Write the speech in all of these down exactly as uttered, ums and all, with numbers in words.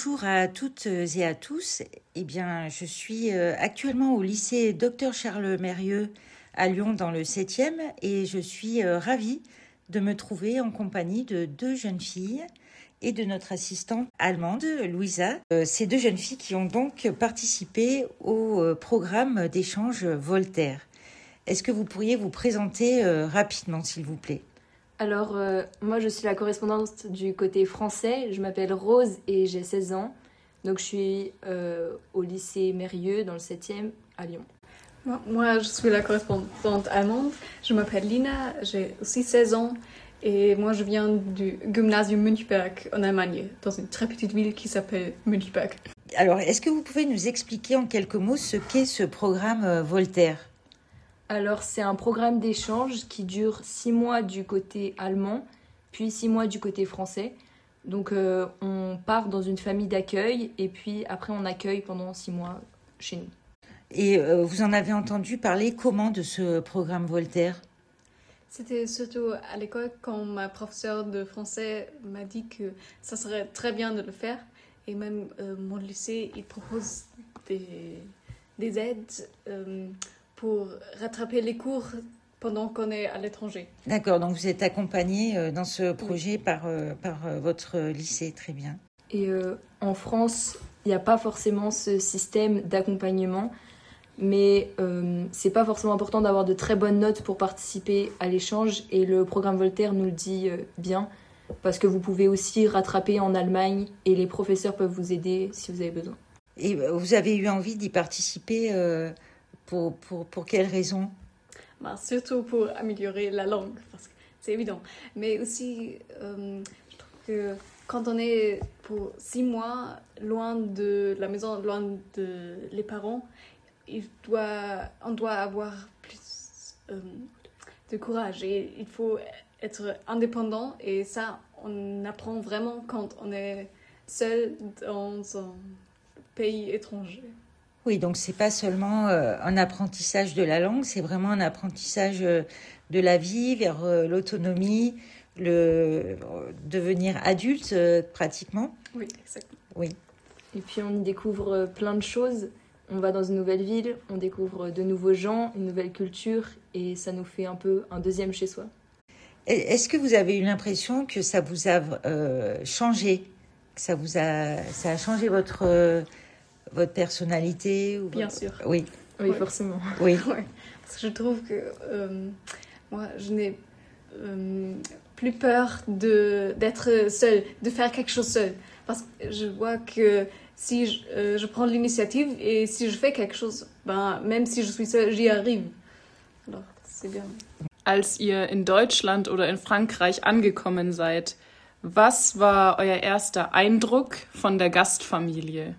bonjour à toutes et à tous. Eh bien, je suis actuellement au lycée Docteur Charles Mérieux à Lyon dans le septième et je suis ravie de me trouver en compagnie de deux jeunes filles et de notre assistante allemande, Louisa. Ces deux jeunes filles qui ont donc participé au programme d'échange Voltaire. Est-ce que vous pourriez vous présenter rapidement, s'il vous plaît ? Alors, euh, moi, je suis la correspondante du côté français. Je m'appelle Rose et j'ai seize ans. Donc, je suis euh, au lycée Mérieux, dans le septième, à Lyon. Moi, je suis la correspondante allemande. Je m'appelle Lina, j'ai aussi seize ans. Et moi, je viens du Gymnasium Münchberg, en Allemagne, dans une très petite ville qui s'appelle Münchberg. Alors, est-ce que vous pouvez nous expliquer en quelques mots ce qu'est ce programme euh, Voltaire ? Alors, c'est un programme d'échange qui dure six mois du côté allemand, puis six mois du côté français. Donc, euh, on part dans une famille d'accueil et puis après, on accueille pendant six mois chez nous. Et euh, vous en avez entendu parler comment de ce programme Voltaire ? C'était surtout à l'école quand ma professeure de français m'a dit que ça serait très bien de le faire. Et même euh, mon lycée, il propose des, des aides euh, pour rattraper les cours pendant qu'on est à l'étranger. D'accord, donc vous êtes accompagnée dans ce projet oui. par, par votre lycée, très bien. Et euh, en France, il n'y a pas forcément ce système d'accompagnement, mais euh, c'est pas forcément important d'avoir de très bonnes notes pour participer à l'échange, et le programme Voltaire nous le dit euh, bien, parce que vous pouvez aussi rattraper en Allemagne, et les professeurs peuvent vous aider si vous avez besoin. Et vous avez eu envie d'y participer euh... Pour, pour, pour quelles raisons ? Ben, surtout pour améliorer la langue, parce que c'est évident. Mais aussi, euh, je trouve que quand on est pour six mois loin de la maison, loin de les parents, il doit, on doit avoir plus euh, de courage. Et il faut être indépendant. Et ça, on apprend vraiment quand on est seul dans un pays étranger. Oui, donc c'est pas seulement euh, un apprentissage de la langue, c'est vraiment un apprentissage euh, de la vie vers euh, l'autonomie, le euh, devenir adulte euh, pratiquement. Oui, exactement. Oui. Et puis on y découvre plein de choses. On va dans une nouvelle ville, on découvre de nouveaux gens, une nouvelle culture, et ça nous fait un peu un deuxième chez soi. Est-ce que vous avez eu l'impression que ça vous a euh, changé, que ça vous a, ça a changé votre euh, votre personnalité ou Bien votre... sûr. Oui. Oui, oui. Forcément. Oui. Ouais. Parce que je trouve que euh, moi, je n'ai euh, plus peur de, d'être seule, de faire quelque chose seule. Parce que je vois que si je, euh, je prends l'initiative et si je fais quelque chose, ben, même si je suis seule, j'y arrive. Alors, c'est bien. Als ihr in Deutschland oder in Frankreich angekommen seid, was war euer erster Eindruck von der Gastfamilie?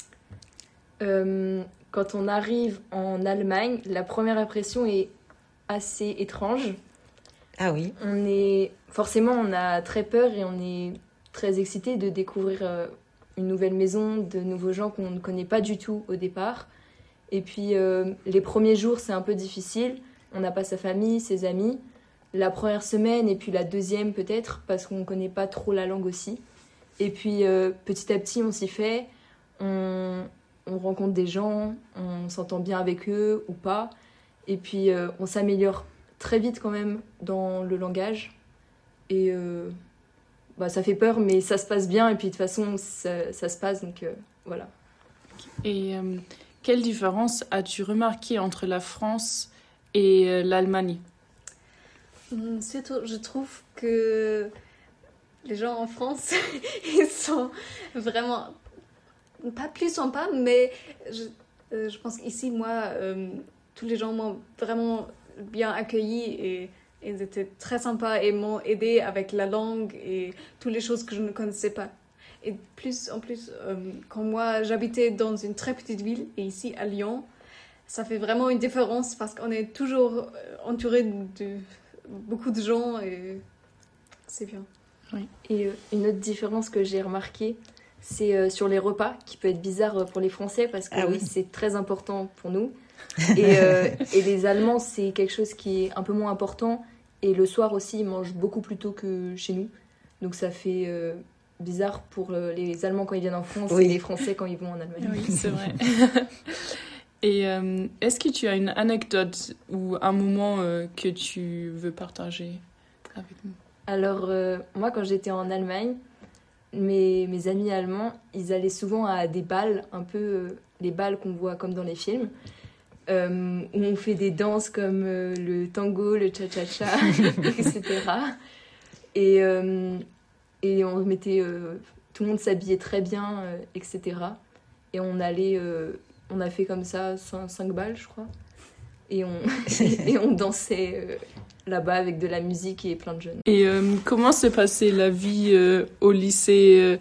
Euh, quand on arrive en Allemagne, la première impression est assez étrange. Ah oui. On est forcément, on a très peur et on est très excité de découvrir euh, une nouvelle maison, de nouveaux gens qu'on ne connaît pas du tout au départ. Et puis euh, les premiers jours, c'est un peu difficile. On n'a pas sa famille, ses amis. La première semaine et puis la deuxième peut-être parce qu'on ne connaît pas trop la langue aussi. Et puis euh, petit à petit, on s'y fait. On On rencontre des gens, on s'entend bien avec eux ou pas. Et puis, euh, on s'améliore très vite quand même dans le langage. Et euh, bah, ça fait peur, mais ça se passe bien. Et puis, de toute façon, ça, ça se passe. Donc, euh, voilà. Et euh, quelle différence as-tu remarqué entre la France et euh, l'Allemagne ? Surtout, je trouve que les gens en France, ils sont vraiment... pas plus sympa, mais je, euh, je pense qu'ici, moi, euh, tous les gens m'ont vraiment bien accueilli et ils étaient très sympas et m'ont aidé avec la langue et toutes les choses que je ne connaissais pas. Et plus en plus, euh, quand moi, j'habitais dans une très petite ville et ici à Lyon, ça fait vraiment une différence parce qu'on est toujours entouré de beaucoup de gens et c'est bien. Oui. Et euh, une autre différence que j'ai remarquée, c'est euh, sur les repas, qui peut être bizarre pour les Français parce que ah oui. c'est très important pour nous. Et, euh, et les Allemands, c'est quelque chose qui est un peu moins important. Et le soir aussi, ils mangent beaucoup plus tôt que chez nous. Donc ça fait euh, bizarre pour euh, les Allemands quand ils viennent en France Oui. et les Français quand ils vont en Allemagne. Oui, c'est vrai. Et euh, est-ce que tu as une anecdote ou un moment euh, que tu veux partager avec nous? Alors, euh, moi, quand j'étais en Allemagne, mes, mes amis allemands, ils allaient souvent à des bals, un peu euh, les bals qu'on voit comme dans les films, euh, où on fait des danses comme euh, le tango, le cha-cha-cha, et cetera. Et, euh, et on mettait... Euh, tout le monde s'habillait très bien, euh, et cetera. Et on allait... Euh, on a fait comme ça cinq balles, je crois. Et on, et on dansait euh, là-bas avec de la musique et plein de jeunes. Et euh, comment s'est passée la vie euh, au lycée euh,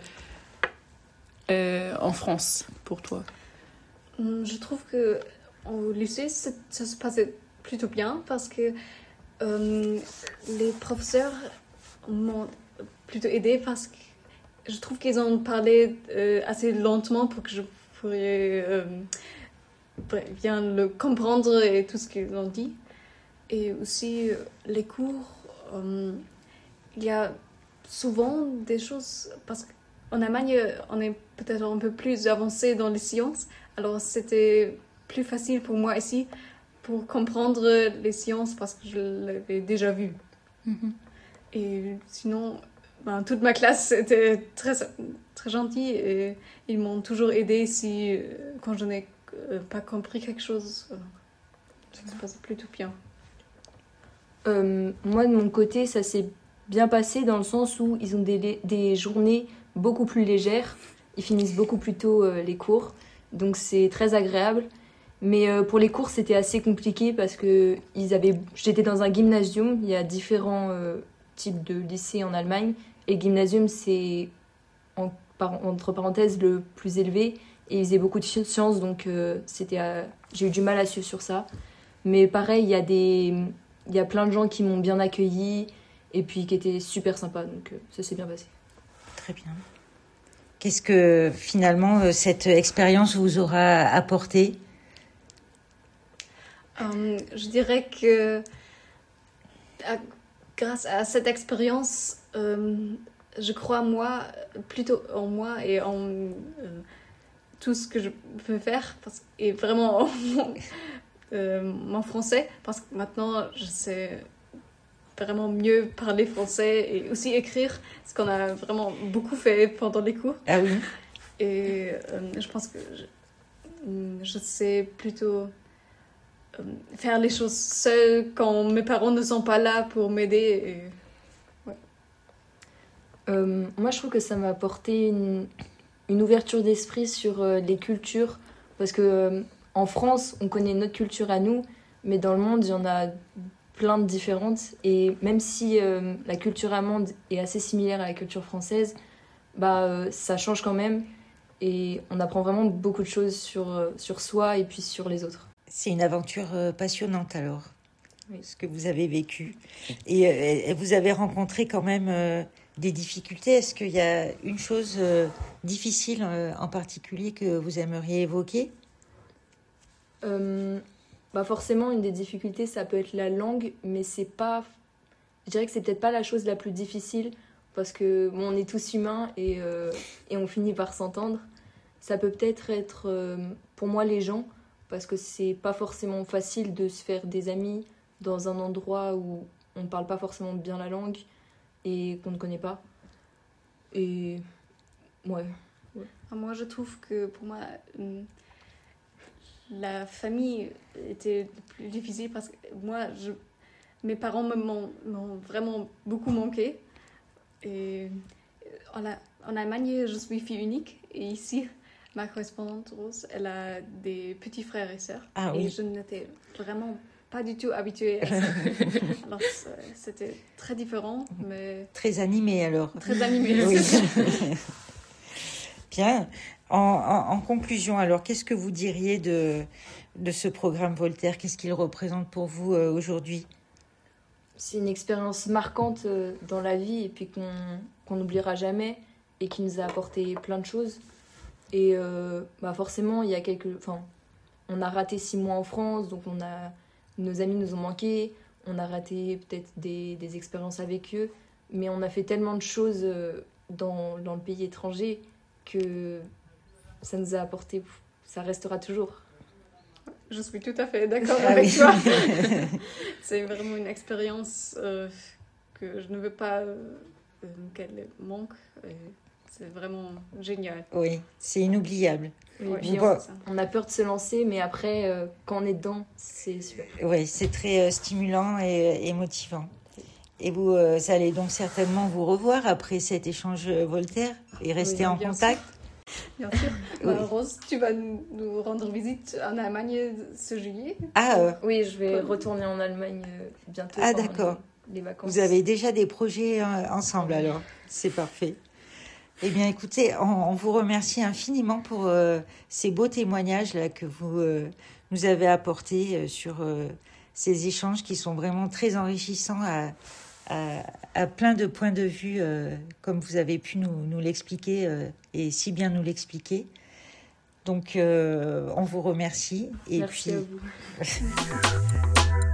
euh, en France pour toi? Je trouve que au lycée, ça, ça se passait plutôt bien parce que euh, les professeurs m'ont plutôt aidé parce que je trouve qu'ils ont parlé euh, assez lentement pour que je pourrais euh, bien le comprendre et tout ce qu'ils ont dit. Et aussi, euh, les cours, euh, il y a souvent des choses, parce qu'en Allemagne, on est peut-être un peu plus avancé dans les sciences, alors c'était plus facile pour moi ici pour comprendre les sciences parce que je l'avais déjà vu. Mm-hmm. Et sinon, ben, toute ma classe était très, très gentille et ils m'ont toujours aidé si, quand je n'ai pas compris quelque chose, ça se passe plutôt bien. Euh, moi, de mon côté, ça s'est bien passé dans le sens où ils ont des, des journées beaucoup plus légères. Ils finissent beaucoup plus tôt euh, les cours, donc c'est très agréable. Mais euh, pour les cours, c'était assez compliqué parce que ils avaient... j'étais dans un gymnasium. Il y a différents euh, types de lycées en Allemagne. Et le gymnasium, c'est, en, par, entre parenthèses, le plus élevé. Et ils faisaient beaucoup de sciences, donc euh, c'était, euh, j'ai eu du mal à suivre sur ça. Mais pareil, il y a des... il y a plein de gens qui m'ont bien accueilli et puis qui étaient super sympas, donc euh, ça s'est bien passé. Très bien. Qu'est-ce que finalement cette expérience vous aura apporté? euh, Je dirais que à, grâce à cette expérience, euh, je crois moi, plutôt en moi et en euh, tout ce que je peux faire, parce, et vraiment en euh, mon français, parce que maintenant je sais vraiment mieux parler français et aussi écrire, ce qu'on a vraiment beaucoup fait pendant les cours. Ah oui. Et euh, je pense que je, je sais plutôt euh, faire les choses seule quand mes parents ne sont pas là pour m'aider. Et... Ouais. Euh, moi, je trouve que ça m'a apporté une, une ouverture d'esprit sur euh, les cultures, parce que euh, en France, on connaît notre culture à nous, mais dans le monde, il y en a plein de différentes. Et même si euh, la culture allemande est assez similaire à la culture française, bah, euh, ça change quand même. Et on apprend vraiment beaucoup de choses sur, euh, sur soi et puis sur les autres. C'est une aventure euh, passionnante alors, oui. Ce que vous avez vécu. Et, euh, et vous avez rencontré quand même euh, des difficultés. Est-ce qu'il y a une chose euh, difficile euh, en particulier que vous aimeriez évoquer? euh, bah Forcément, une des difficultés, ça peut être la langue, mais c'est pas... je dirais que c'est peut-être pas la chose la plus difficile, parce que bon, on est tous humains et, euh, et on finit par s'entendre. Ça peut peut-être être, euh, pour moi, les gens, parce que c'est pas forcément facile de se faire des amis dans un endroit où on ne parle pas forcément bien la langue et qu'on ne connaît pas. Et ouais. ouais. Moi, je trouve que pour moi, la famille était le plus difficile parce que moi, je, mes parents m'ont, m'ont vraiment beaucoup manqué. Et en, la, en Allemagne, je suis fille unique. Et ici, ma correspondante Rose, elle a des petits frères et sœurs. Ah, oui. Et je n'étais vraiment pas du tout habituée à ça. Alors, c'était très différent, mais... Très animé alors. Très animé. Oui. Bien. En, en, en conclusion, alors, qu'est-ce que vous diriez de, de ce programme Voltaire? Qu'est-ce qu'il représente pour vous euh, aujourd'hui? C'est une expérience marquante euh, dans la vie et puis qu'on qu'on n'oubliera jamais et qui nous a apporté plein de choses. Et euh, bah forcément, il y a quelques... Enfin, on a raté six mois en France, donc on a... nos amis nous ont manqué. On a raté peut-être des, des expériences avec eux. Mais on a fait tellement de choses euh, dans, dans le pays étranger que ça nous a apporté, ça restera toujours. Je suis tout à fait d'accord Ah avec oui. toi. C'est vraiment une expérience euh, que je ne veux pas euh, qu'elle manque. Et c'est vraiment génial. Oui, c'est inoubliable. Et Ouais, puis Bon, on, bah, c'est ça. on a peur de se lancer, mais après, euh, quand on est dedans, c'est super. Oui, c'est très euh, stimulant et, et motivant. Et vous euh, allez donc certainement vous revoir après cet échange euh, Voltaire et rester Oui, en bien contact. Bien sûr. Oui. Bah, Rose, tu vas nous nous rendre visite en Allemagne ce juillet. Ah, euh, Oui, je vais Cool. retourner en Allemagne euh, bientôt. Ah, pendant d'accord. Les, les vacances. vous avez déjà des projets euh, ensemble alors. C'est parfait. Eh bien, écoutez, on, on vous remercie infiniment pour euh, ces beaux témoignages là, que vous euh, nous avez apportés euh, sur euh, ces échanges qui sont vraiment très enrichissants à, à, à plein de points de vue, euh, comme vous avez pu nous, nous l'expliquer euh, et si bien nous l'expliquer. Donc, euh, on vous remercie. Et Merci puis, à vous.